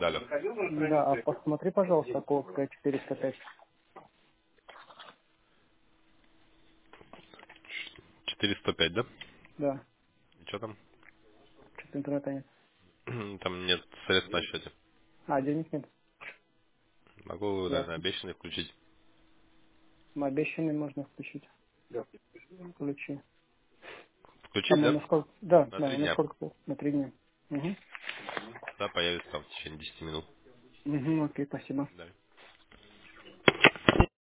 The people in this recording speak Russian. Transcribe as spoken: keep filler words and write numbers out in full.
Далее. Да, а посмотри, пожалуйста, Колская четыреста пять. четыреста пять, да? Да, И что там? что-то интернета нет. Там нет средств на счете. А, денег нет. Могу, наверное, Ясно. обещанный включить. Мы обещанный можно включить. Ключи. Включить, Там он да? на сколько? Да, На да, три он на дня. сколько был? На три дня. Угу. Да, появится там в течение десяти минут. Угу, окей, спасибо. Да.